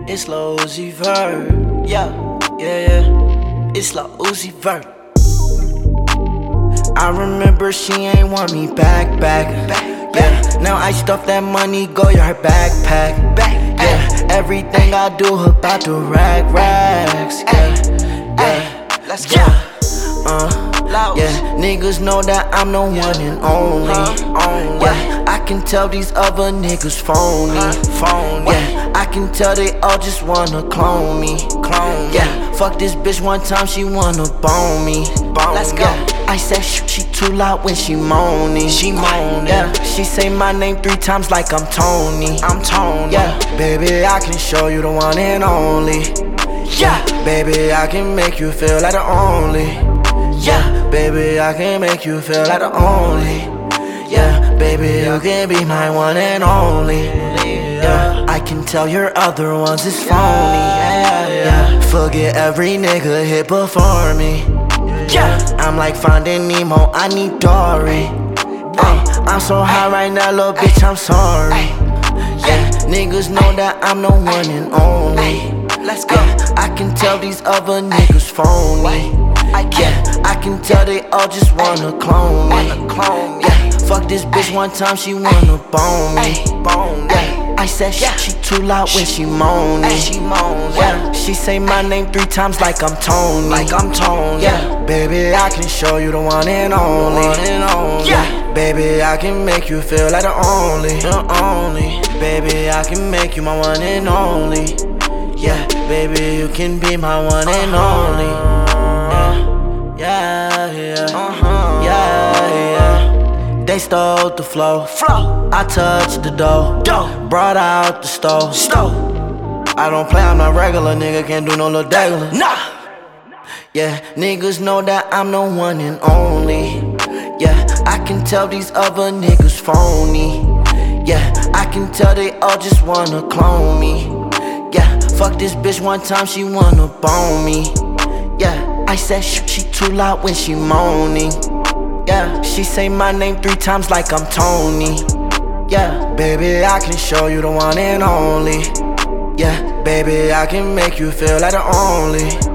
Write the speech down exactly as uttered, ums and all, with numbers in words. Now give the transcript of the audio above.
It's Lil Uzi Vert. Yeah, yeah, yeah. It's Lil Uzi Vert. I remember she ain't want me back, back. Yeah, now I stuff that money, go your backpack. Yeah, everything I do about the rag racks. Yeah, yeah, let's go. Uh. Yeah, niggas know that I'm the one and only. Yeah, I can tell these other niggas phony. Yeah, I can tell they all just wanna clone me. Yeah, fuck this bitch one time, she wanna bone me. Let's go. I said sh she too loud when she moaning. She moaning. Yeah, she say my name three times like I'm Tony. I'm Tony. Yeah, baby, I can show you the one and only. Yeah, baby, I can make you feel like the only. Yeah, baby, I can make you feel like the only. Yeah, baby, you can be my one and only. Yeah, I can tell your other ones is phony. Yeah, yeah, forget every nigga hit before me. Yeah, I'm like Finding Nemo, I need Dory. uh, I'm so high right now, little bitch, I'm sorry. Yeah, niggas know that I'm the one and only. Let's go. Yeah, I can tell these other niggas phony. Yeah, I can tell they all just wanna clone me. Yeah, fuck this bitch one time, she wanna bone me. Yeah, I said sh she too loud when she moaning. Yeah, she say my name three times like I'm Tony. Like I'm Tony. Yeah, baby, I can show you the one and only. Yeah, baby, I can make you feel like the only. The only. Baby, I can make you my one and only. Yeah, baby, you can be my one and only. Yeah, yeah, uh-huh. Yeah, yeah. They stole the flow. Flow. I touched the dough. Dough. Brought out the stove. Stove. I don't play, I'm not regular, nigga. Can't do no little daggler. Nah. Yeah, niggas know that I'm the one and only. Yeah, I can tell these other niggas phony. Yeah, I can tell they all just wanna clone me. Yeah, fuck this bitch one time, she wanna bone me. Yeah, I said sh she too loud when she moaning. Yeah, she say my name three times like I'm Tony. Yeah, baby, I can show you the one and only. Yeah, baby, I can make you feel like the only.